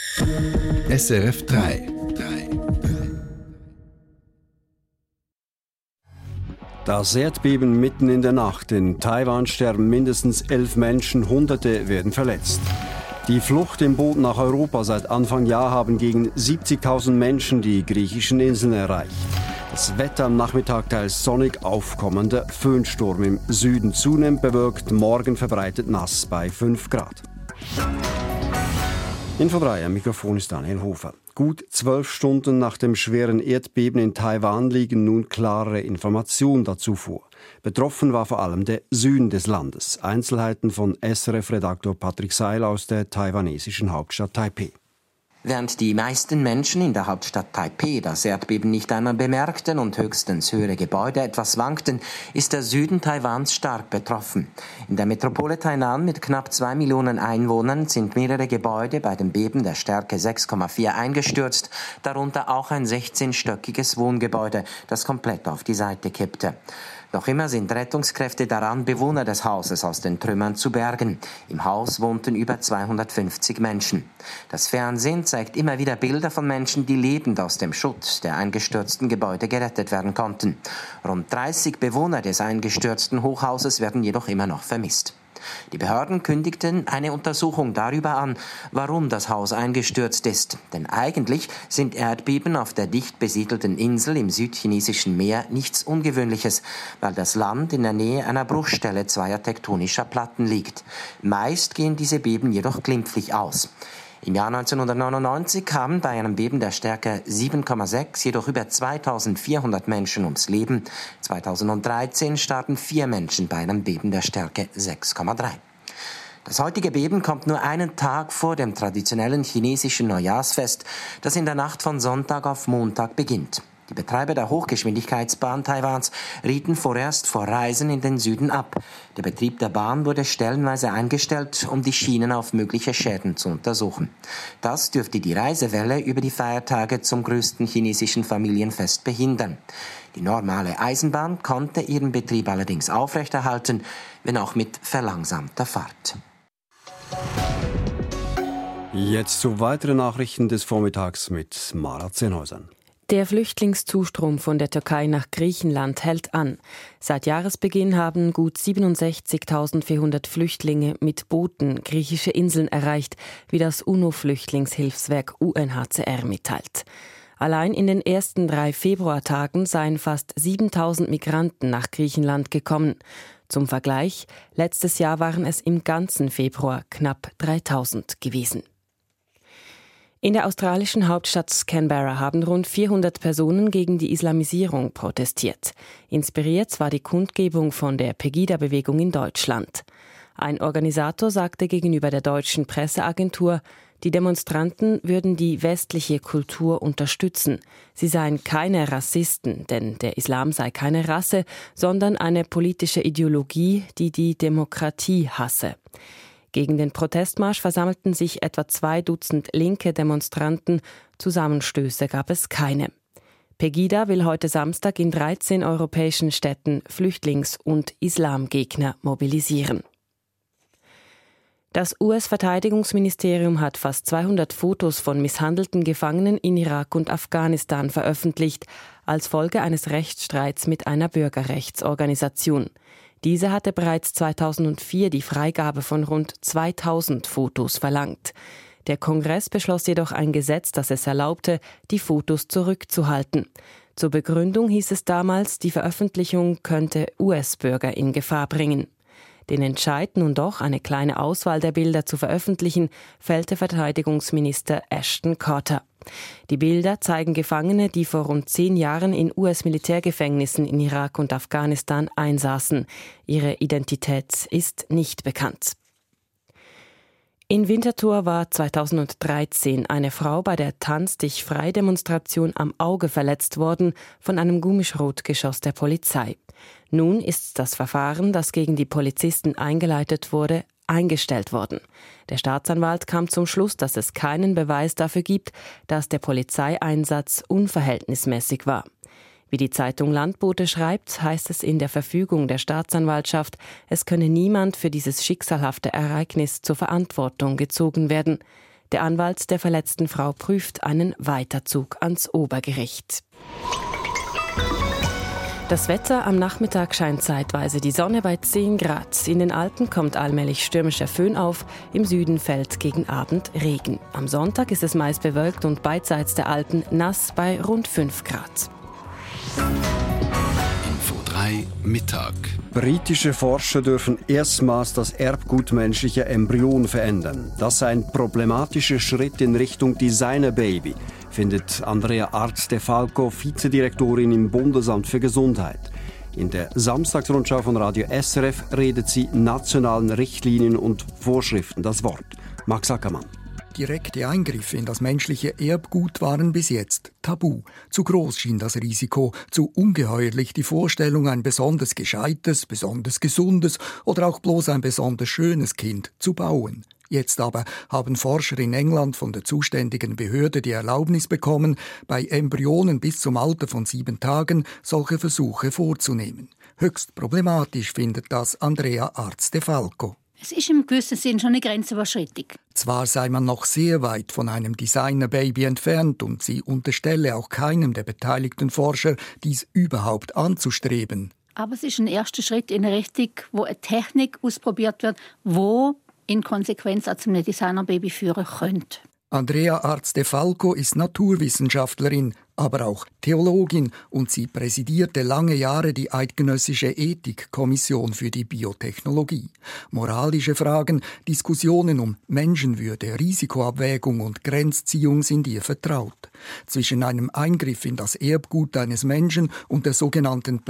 SRF 3. Das Erdbeben mitten in der Nacht. In Taiwan sterben mindestens 11 Menschen, Hunderte werden verletzt. Die Flucht im Boot nach Europa seit Anfang Jahr haben gegen 70.000 Menschen die griechischen Inseln erreicht. Das Wetter am Nachmittag teils sonnig, aufkommender Föhnsturm im Süden zunehmend bewölkt, morgen verbreitet nass bei 5 Grad. Info 3, am Mikrofon ist Daniel Hofer. Gut 12 Stunden nach dem schweren Erdbeben in Taiwan liegen nun klarere Informationen dazu vor. Betroffen war vor allem der Süden des Landes. Einzelheiten von SRF-Redaktor Patrick Seil aus der taiwanesischen Hauptstadt Taipeh. Während die meisten Menschen in der Hauptstadt Taipeh das Erdbeben nicht einmal bemerkten und höchstens höhere Gebäude etwas wankten, ist der Süden Taiwans stark betroffen. In der Metropole Tainan mit knapp 2 Millionen Einwohnern sind mehrere Gebäude bei dem Beben der Stärke 6,4 eingestürzt, darunter auch ein 16-stöckiges Wohngebäude, das komplett auf die Seite kippte. Noch immer sind Rettungskräfte daran, Bewohner des Hauses aus den Trümmern zu bergen. Im Haus wohnten über 250 Menschen. Das Fernsehen zeigt immer wieder Bilder von Menschen, die lebend aus dem Schutt der eingestürzten Gebäude gerettet werden konnten. Rund 30 Bewohner des eingestürzten Hochhauses werden jedoch immer noch vermisst. Die Behörden kündigten eine Untersuchung darüber an, warum das Haus eingestürzt ist. Denn eigentlich sind Erdbeben auf der dicht besiedelten Insel im südchinesischen Meer nichts Ungewöhnliches, weil das Land in der Nähe einer Bruchstelle zweier tektonischer Platten liegt. Meist gehen diese Beben jedoch glimpflich aus. Im Jahr 1999 kamen bei einem Beben der Stärke 7,6 jedoch über 2400 Menschen ums Leben. 2013 starben 4 Menschen bei einem Beben der Stärke 6,3. Das heutige Beben kommt nur einen Tag vor dem traditionellen chinesischen Neujahrsfest, das in der Nacht von Sonntag auf Montag beginnt. Die Betreiber der Hochgeschwindigkeitsbahn Taiwans rieten vorerst vor Reisen in den Süden ab. Der Betrieb der Bahn wurde stellenweise eingestellt, um die Schienen auf mögliche Schäden zu untersuchen. Das dürfte die Reisewelle über die Feiertage zum größten chinesischen Familienfest behindern. Die normale Eisenbahn konnte ihren Betrieb allerdings aufrechterhalten, wenn auch mit verlangsamter Fahrt. Jetzt zu weiteren Nachrichten des Vormittags mit Mara Zenhäusern. Der Flüchtlingszustrom von der Türkei nach Griechenland hält an. Seit Jahresbeginn haben gut 67.400 Flüchtlinge mit Booten griechische Inseln erreicht, wie das UNO-Flüchtlingshilfswerk UNHCR mitteilt. Allein in den ersten 3 Februartagen seien fast 7.000 Migranten nach Griechenland gekommen. Zum Vergleich, letztes Jahr waren es im ganzen Februar knapp 3.000 gewesen. In der australischen Hauptstadt Canberra haben rund 400 Personen gegen die Islamisierung protestiert. Inspiriert war die Kundgebung von der Pegida-Bewegung in Deutschland. Ein Organisator sagte gegenüber der deutschen Presseagentur, die Demonstranten würden die westliche Kultur unterstützen. Sie seien keine Rassisten, denn der Islam sei keine Rasse, sondern eine politische Ideologie, die die Demokratie hasse. Gegen den Protestmarsch versammelten sich etwa 2 Dutzend linke Demonstranten. Zusammenstöße gab es keine. Pegida will heute Samstag in 13 europäischen Städten Flüchtlings- und Islamgegner mobilisieren. Das US-Verteidigungsministerium hat fast 200 Fotos von misshandelten Gefangenen in Irak und Afghanistan veröffentlicht, als Folge eines Rechtsstreits mit einer Bürgerrechtsorganisation. Diese hatte bereits 2004 die Freigabe von rund 2000 Fotos verlangt. Der Kongress beschloss jedoch ein Gesetz, das es erlaubte, die Fotos zurückzuhalten. Zur Begründung hieß es damals, die Veröffentlichung könnte US-Bürger in Gefahr bringen. Den Entscheid, nun doch eine kleine Auswahl der Bilder zu veröffentlichen, fällte Verteidigungsminister Ashton Carter. Die Bilder zeigen Gefangene, die vor rund 10 Jahren in US-Militärgefängnissen in Irak und Afghanistan einsaßen. Ihre Identität ist nicht bekannt. In Winterthur war 2013 eine Frau bei der Tanz dich frei-Demonstration am Auge verletzt worden von einem Gummischrotgeschoss der Polizei. Nun ist das Verfahren, das gegen die Polizisten eingeleitet wurde, eingestellt worden. Der Staatsanwalt kam zum Schluss, dass es keinen Beweis dafür gibt, dass der Polizeieinsatz unverhältnismäßig war. Wie die Zeitung Landbote schreibt, heißt es in der Verfügung der Staatsanwaltschaft, es könne niemand für dieses schicksalhafte Ereignis zur Verantwortung gezogen werden. Der Anwalt der verletzten Frau prüft einen Weiterzug ans Obergericht. Das Wetter: am Nachmittag scheint zeitweise die Sonne bei 10 Grad. In den Alpen kommt allmählich stürmischer Föhn auf. Im Süden fällt gegen Abend Regen. Am Sonntag ist es meist bewölkt und beidseits der Alpen nass bei rund 5 Grad. Info 3 Mittag. Britische Forscher dürfen erstmals das Erbgut menschlicher Embryonen verändern. Das sei ein problematischer Schritt in Richtung Designer-Baby, findet Andrea Arz de Falco, Vizedirektorin im Bundesamt für Gesundheit. In der Samstagsrundschau von Radio SRF redet sie nationalen Richtlinien und Vorschriften das Wort. Max Ackermann. Direkte Eingriffe in das menschliche Erbgut waren bis jetzt tabu. Zu groß schien das Risiko, zu ungeheuerlich die Vorstellung, ein besonders gescheites, besonders gesundes oder auch bloß ein besonders schönes Kind zu bauen. Jetzt aber haben Forscher in England von der zuständigen Behörde die Erlaubnis bekommen, bei Embryonen bis zum Alter von 7 Tagen solche Versuche vorzunehmen. Höchst problematisch findet das Andrea Arz de Falco. Es ist im gewissen Sinn schon eine Grenzüberschreitung. Zwar sei man noch sehr weit von einem Designer-Baby entfernt und sie unterstelle auch keinem der beteiligten Forscher, dies überhaupt anzustreben. Aber es ist ein erster Schritt in eine Richtung, wo eine Technik ausprobiert wird, wo in Konsequenz auch zu einem Designer-Baby führen könnte. Andrea Arz de Falco ist Naturwissenschaftlerin, aber auch Theologin und sie präsidierte lange Jahre die Eidgenössische Ethikkommission für die Biotechnologie. Moralische Fragen, Diskussionen um Menschenwürde, Risikoabwägung und Grenzziehung sind ihr vertraut. Zwischen einem Eingriff in das Erbgut eines Menschen und der sogenannten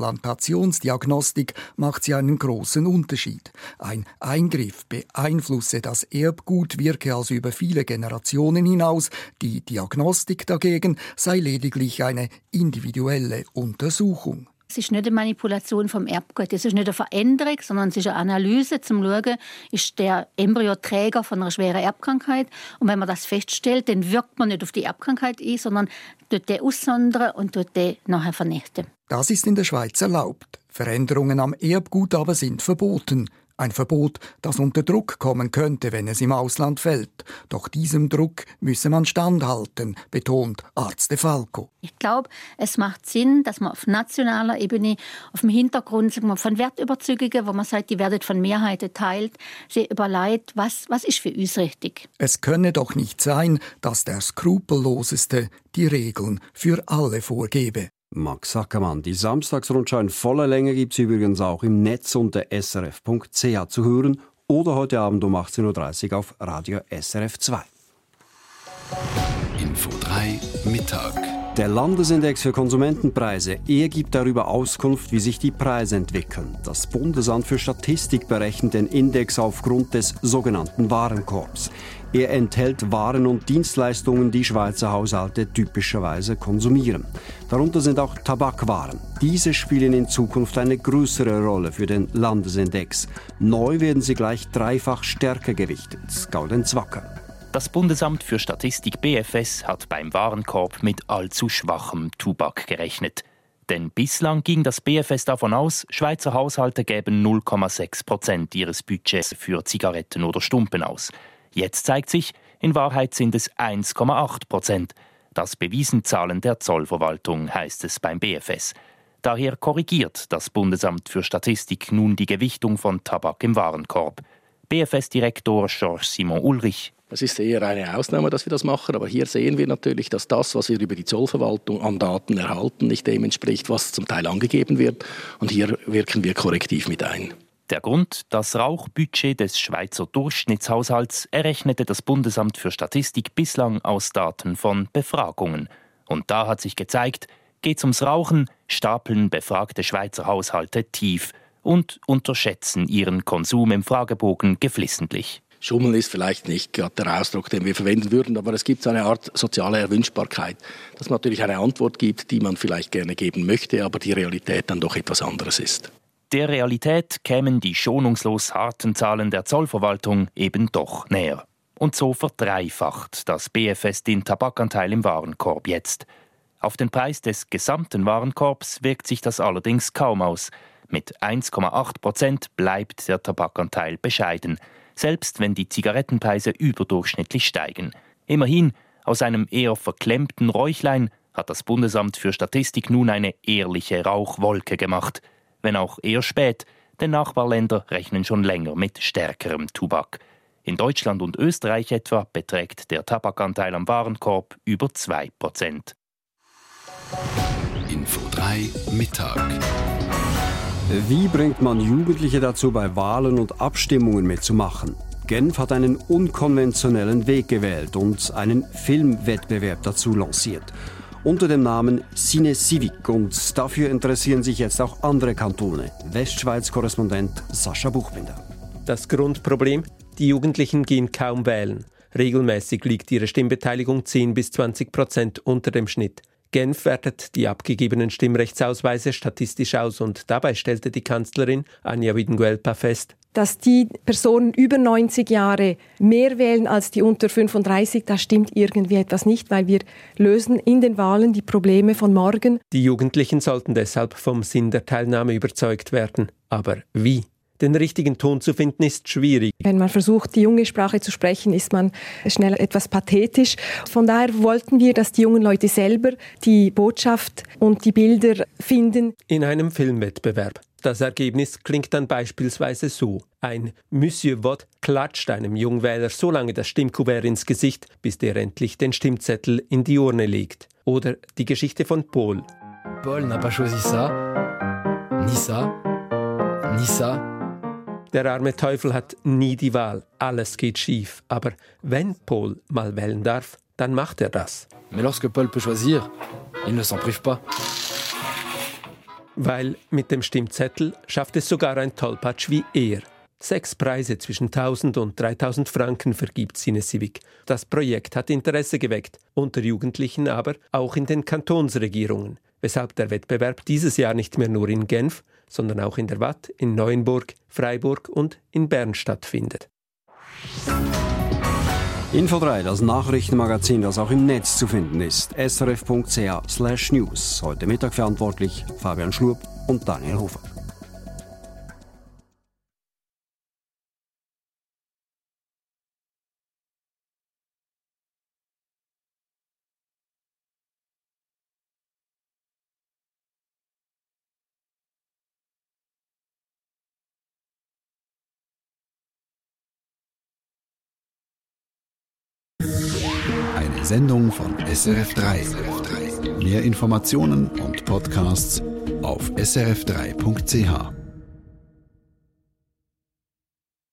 Präimplantationsdiagnostik macht sie einen großen Unterschied. Ein Eingriff beeinflusse das Erbgut, wirke also über viele Generationen hinaus. Die Diagnostik dagegen sei lediglich eine individuelle Untersuchung. Es ist nicht eine Manipulation vom Erbgut, es ist nicht eine Veränderung, sondern es ist eine Analyse, um zu schauen, ist der Embryo Träger von einer schweren Erbkrankheit. Und wenn man das feststellt, dann wirkt man nicht auf die Erbkrankheit ein, sondern tut den aussondern und tut den nachher vernichten. Das ist in der Schweiz erlaubt. Veränderungen am Erbgut aber sind verboten. Ein Verbot, das unter Druck kommen könnte, wenn es im Ausland fällt. Doch diesem Druck müsse man standhalten, betont Arz de Falco. Ich glaube, es macht Sinn, dass man auf nationaler Ebene, auf dem Hintergrund von Wertüberzeugungen, wo man sagt, die werden von Mehrheiten teilt, sich überlegt, was ist für uns richtig. Es könne doch nicht sein, dass der Skrupelloseste die Regeln für alle vorgebe. Max Ackermann. Die Samstagsrundschau in voller Länge gibt es übrigens auch im Netz unter srf.ch zu hören oder heute Abend um 18.30 Uhr auf Radio SRF 2. Info 3 Mittag. Der Landesindex für Konsumentenpreise, er gibt darüber Auskunft, wie sich die Preise entwickeln. Das Bundesamt für Statistik berechnet den Index aufgrund des sogenannten Warenkorbs. Er enthält Waren und Dienstleistungen, die Schweizer Haushalte typischerweise konsumieren. Darunter sind auch Tabakwaren. Diese spielen in Zukunft eine größere Rolle für den Landesindex. Neu werden sie gleich dreifach stärker gewichtet. Gaudenz Wacker. Das Bundesamt für Statistik BFS hat beim Warenkorb mit allzu schwachem Tubak gerechnet. Denn bislang ging das BFS davon aus, Schweizer Haushalte gäben 0,6% ihres Budgets für Zigaretten oder Stumpen aus. Jetzt zeigt sich, in Wahrheit sind es 1,8%. Das bewiesen Zahlen der Zollverwaltung, heißt es beim BFS. Daher korrigiert das Bundesamt für Statistik nun die Gewichtung von Tabak im Warenkorb. BFS-Direktor Georges Simon Ulrich. Es ist eher eine Ausnahme, dass wir das machen, aber hier sehen wir natürlich, dass das, was wir über die Zollverwaltung an Daten erhalten, nicht dem entspricht, was zum Teil angegeben wird. Und hier wirken wir korrektiv mit ein. Der Grund: das Rauchbudget des Schweizer Durchschnittshaushalts errechnete das Bundesamt für Statistik bislang aus Daten von Befragungen. Und da hat sich gezeigt, geht's ums Rauchen, stapeln befragte Schweizer Haushalte tief und unterschätzen ihren Konsum im Fragebogen geflissentlich. Schummeln ist vielleicht nicht gerade der Ausdruck, den wir verwenden würden, aber es gibt so eine Art soziale Erwünschbarkeit, dass man natürlich eine Antwort gibt, die man vielleicht gerne geben möchte, aber die Realität dann doch etwas anderes ist. Der Realität kämen die schonungslos harten Zahlen der Zollverwaltung eben doch näher. Und so verdreifacht das BFS den Tabakanteil im Warenkorb jetzt. Auf den Preis des gesamten Warenkorbs wirkt sich das allerdings kaum aus. Mit 1,8% bleibt der Tabakanteil bescheiden. selbst wenn die Zigarettenpreise überdurchschnittlich steigen. Immerhin, aus einem eher verklemmten Räuchlein hat das Bundesamt für Statistik nun eine ehrliche Rauchwolke gemacht. Wenn auch eher spät, denn Nachbarländer rechnen schon länger mit stärkerem Tubak. In Deutschland und Österreich etwa beträgt der Tabakanteil am Warenkorb über 2%. Info 3 Mittag. Wie bringt man Jugendliche dazu, bei Wahlen und Abstimmungen mitzumachen? Genf hat einen unkonventionellen Weg gewählt und einen Filmwettbewerb dazu lanciert. Unter dem Namen Cine Civic, und dafür interessieren sich jetzt auch andere Kantone. Westschweiz-Korrespondent Sascha Buchbinder. Das Grundproblem? Die Jugendlichen gehen kaum wählen. Regelmäßig liegt ihre Stimmbeteiligung 10-20% unter dem Schnitt. Genf wertet die abgegebenen Stimmrechtsausweise statistisch aus und dabei stellte die Kanzlerin Anja Widenguelpa fest, dass die Personen über 90 Jahre mehr wählen als die unter 35, da stimmt irgendwie etwas nicht, weil wir lösen in den Wahlen die Probleme von morgen. Die Jugendlichen sollten deshalb vom Sinn der Teilnahme überzeugt werden. Aber wie? Den richtigen Ton zu finden ist schwierig. Wenn man versucht, die junge Sprache zu sprechen, ist man schnell etwas pathetisch. Von daher wollten wir, dass die jungen Leute selber die Botschaft und die Bilder finden. In einem Filmwettbewerb. Das Ergebnis klingt dann beispielsweise so. Ein Monsieur Vot klatscht einem Jungwähler so lange das Stimmkuvert ins Gesicht, bis der endlich den Stimmzettel in die Urne legt. Oder die Geschichte von Paul. Paul n'a pas choisi ça, ni ça, ni ça. Der arme Teufel hat nie die Wahl. Alles geht schief. Aber wenn Paul mal wählen darf, dann macht er das. Mais lorsque Paul peut choisir, il ne s'en prive pas. Weil mit dem Stimmzettel schafft es sogar ein Tollpatsch wie er. 6 Preise zwischen 1.000 und 3.000 Franken vergibt Cine Civic. Das Projekt hat Interesse geweckt, unter Jugendlichen aber auch in den Kantonsregierungen, weshalb der Wettbewerb dieses Jahr nicht mehr nur in Genf, sondern auch in der Watt, in Neuenburg, Freiburg und in Bern stattfindet. Info 3, das Nachrichtenmagazin, das auch im Netz zu finden ist. srf.ch/news. Heute Mittag verantwortlich Fabian Schlub und Daniel Hofer. Eine Sendung von SRF 3. Mehr Informationen und Podcasts auf srf3.ch.